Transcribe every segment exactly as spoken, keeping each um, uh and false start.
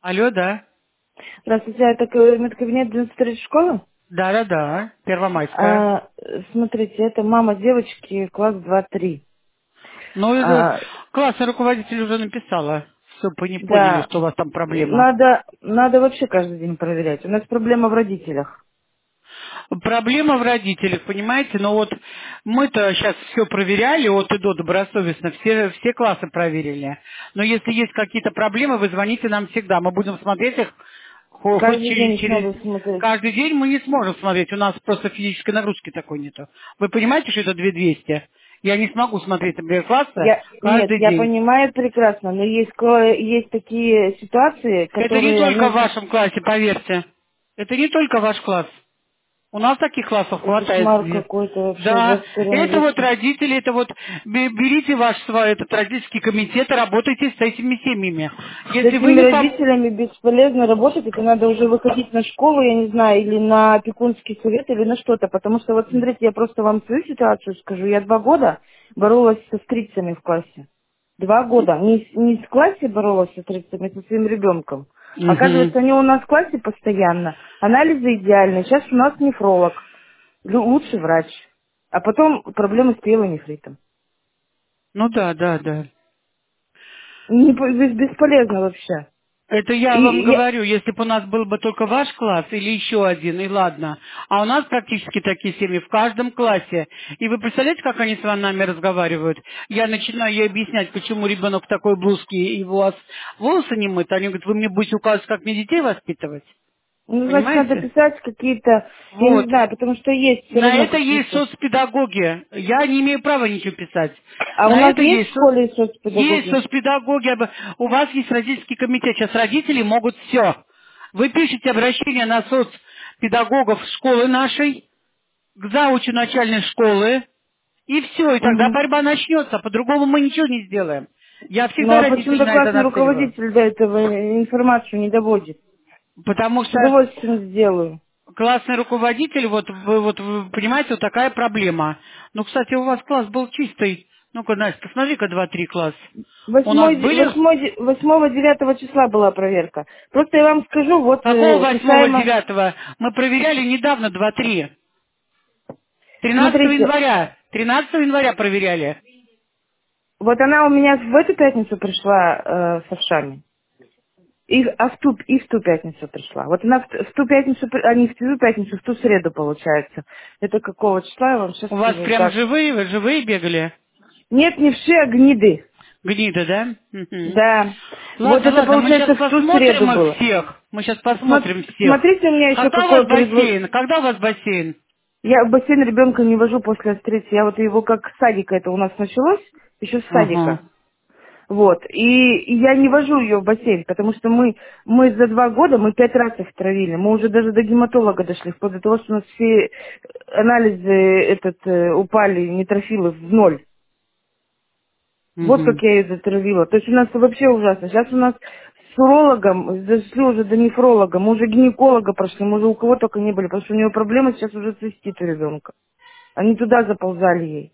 Алло, да. Здравствуйте, это к- медкабинет девяносто третьей школы? Да-да-да. Первомайская. А, смотрите, это мама девочки, класс два-три. Ну, это А, классный руководитель уже написала. Все, не поняли, да, что у вас там проблема. надо, надо вообще каждый день проверять. У нас проблема в родителях. Проблема в родителях, понимаете? Но вот мы-то сейчас все проверяли от и до добросовестно, все, все классы проверили. Но если есть какие-то проблемы, вы звоните нам всегда. Мы будем смотреть их хо- хоть Каждый через, день их через... надо смотреть. Каждый день мы не сможем смотреть, у нас просто физической нагрузки такой нету. Вы понимаете, что это две тысячи двести? Я не смогу смотреть, например, классы Я, нет, каждый я день. понимаю прекрасно, но есть, ко- есть такие ситуации, Это не которые, только ну, в вашем классе, поверьте. Это не только ваш класс. У нас таких классов это хватает кошмар где. какой-то вообще в Да, двадцать первом это вот веке. родители, это вот бе- берите ваш свой этот родительский комитет и работайте с этими семьями. С Если вы этими не пом... родителями бесполезно работать, это надо уже выходить на школу, я не знаю, или на опекунский совет, или на что-то. Потому что вот смотрите, я просто вам свою ситуацию скажу. Я два года боролась со стрицами в классе. Два года. Не, с- не в классе боролась со стрицами, а со своим ребенком. Мгм. Оказывается, они у нас в классе постоянно. Анализы идеальные. Сейчас у нас нефролог. Лю- Лучший врач. А потом проблемы с пиелонефритом. Ну да, да, да. Не по- бес- бесполезно вообще. Это я И вам я, говорю, если бы у нас был бы только ваш класс или еще один, и ладно. А у нас практически такие семьи в каждом классе. И вы представляете, как они с нами разговаривают? Я начинаю ей объяснять, почему ребенок в такой блузке, и у вас волосы не мыты. Они говорят, вы мне будете указывать, как мне детей воспитывать. Ну, значит, надо Понимаете? писать какие-то, я не Вот. знаю, потому что есть все На равно это есть какие-то. соцпедагоги. Я не имею права ничего писать. А у На нас это есть в есть, со- школе есть соцпедагоги? соцпедагоги. об- У вас есть родительский комитет. Сейчас родители могут все. Вы пишете обращение на соцпедагогов школы нашей, к заучу начальной школы, и все. И тогда Угу. борьба начнется. По-другому мы ничего не сделаем. Я Ну, всегда а родителей почему-то на это классный нацеливаю. руководитель до этого информацию не доводит. Потому С что удовольствием сделаю. классный руководитель, вот вы, вот вы понимаете, вот такая проблема. Ну, кстати, у вас класс был чистый. Ну-ка, Настя, посмотри-ка два-три класс. У нас Восьмой, де- были... восьмой, де- восьмого, девятого числа была проверка. Просто я вам скажу, вот Какого э, восьмого, касаемо, девятого? Мы проверяли недавно два-три. Тринадцатого смотрите, января. Тринадцатого января проверяли. вот она у меня в эту пятницу пришла э, с овшами. И, а в ту, и в ту пятницу пришла. Вот она в, т- в ту пятницу, при- а не в ту пятницу, в ту среду получается. Это какого числа, я вам сейчас У вас скажу. прям Так. живые, вы живые бегали? Нет, не все, а гниды. Гнида, да? Мгм. Да. Вот Ладно, это ладно, мы сейчас получается в ту среду посмотрим их было. всех. Мы сейчас Смо- посмотрим всех. Смотрите, у меня еще Когда у вас какое предложение. бассейн? Когда у вас бассейн? Я в бассейн ребенка не вожу после встречи. Я вот его как с садика, это у нас началось, еще с Ага. садика. Вот. И, и я не вожу ее в бассейн, потому что мы, мы за два года, мы пять раз их травили. Мы уже даже до гематолога дошли, вплоть до того, что у нас все анализы этот, э, упали, нитрофилы в ноль. Вот как Мгм. я ее затравила. То есть у нас вообще ужасно. Сейчас у нас с урологом, дошли уже до нефролога, мы уже гинеколога прошли, мы уже у кого только не были, потому что у нее проблема сейчас уже цистит у ребенка. Они туда заползали ей.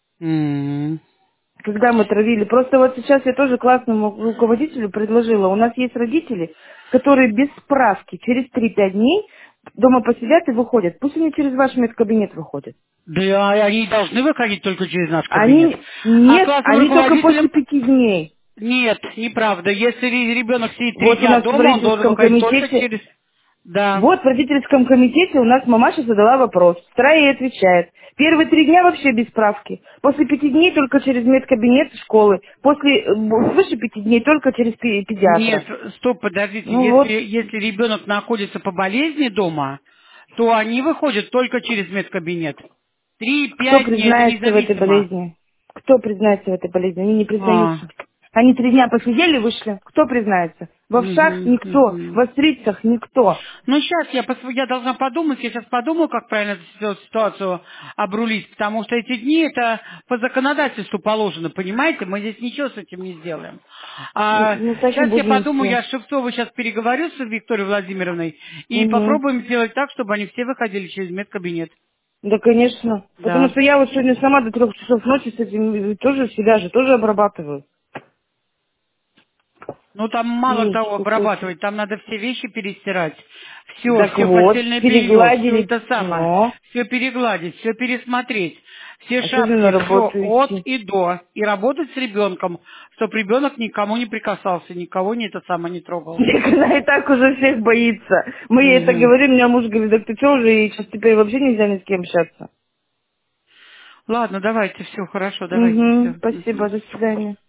М. Когда мы травили. Просто вот сейчас я тоже классному руководителю предложила. У нас есть родители, которые без справки через три-пять дней дома посидят и выходят. Пусть они через ваш медкабинет выходят. Да и они должны выходить только через наш кабинет. Они, А нет, классным они только после руководителям... пяти дней. Нет, неправда. Если ре- ребенок сидит три Вот у дня нас в дома, он должен родительском выходить только комитете, через... Да. вот в родительском комитете у нас мамаша задала вопрос. Вторая ей отвечает. Первые три дня вообще без справки. После пяти дней только через медкабинет школы. После э, свыше пяти дней только через пе- Нет, педиатра. стоп, подождите. Ну Если, вот, если ребенок находится по болезни дома, то они выходят только через медкабинет. кто Три-пять дней, это признается в этой независимо. болезни? Кто признается в этой болезни? Они не А. признаются. Они три дня посидели, вышли. Кто признается? В овшах Мгм, никто, мгм. в острицах никто. Ну, сейчас я, пос- я должна подумать, я сейчас подумаю, как правильно эту ситу- ситуацию обрулить, потому что эти дни это по законодательству положено, понимаете? Мы здесь ничего с этим не сделаем. Н- А, Ну так и сейчас я будем подумаю, все. я с Шевцовой сейчас переговорю с Викторией Владимировной и Угу. попробуем сделать так, чтобы они все выходили через медкабинет. Да, конечно. Потому Да. что я вот сегодня сама до трех часов ночи с этим э, тоже себя же тоже обрабатываю. Ну, там мало Есть того кусочек. обрабатывать, там надо все вещи перестирать. Все, Так все вот, постельное белье, все перегладили. это самое. Но, Все перегладить, все пересмотреть. Все а что же на шапки, все работу от идти? и до. И работать с ребенком, чтобы ребенок никому не прикасался, никого не это самое не трогал. Так она и так уже всех боится. Мы ей это Мгм. говорим, у меня муж говорит, так ты что уже, и сейчас теперь вообще нельзя ни с кем общаться. Ладно, давайте, все, хорошо, давайте, Угу, все. спасибо, до свидания.